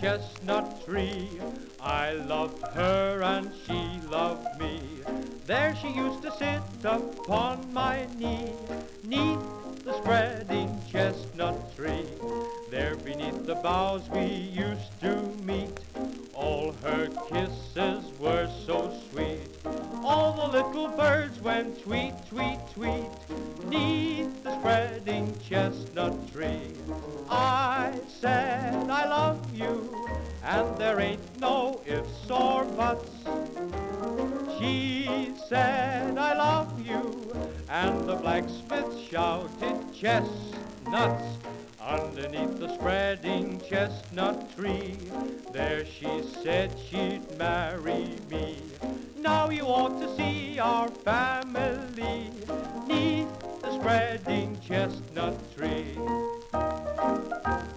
chestnut tree. I loved her and she loved me. There she used to sit upon my knee, 'neath the spreading chestnut tree. There beneath the boughs we used to meet. All her kisses were so sweet. All the little birds went tweet, tweet, tweet, 'neath the spreading chestnut tree. I said I love you, and there ain't no ifs or buts. She said I love you, and the blacksmith shouted chestnuts. Underneath the spreading chestnut tree, there she said she'd marry me. Now you ought to see our family 'neath the spreading chestnut tree.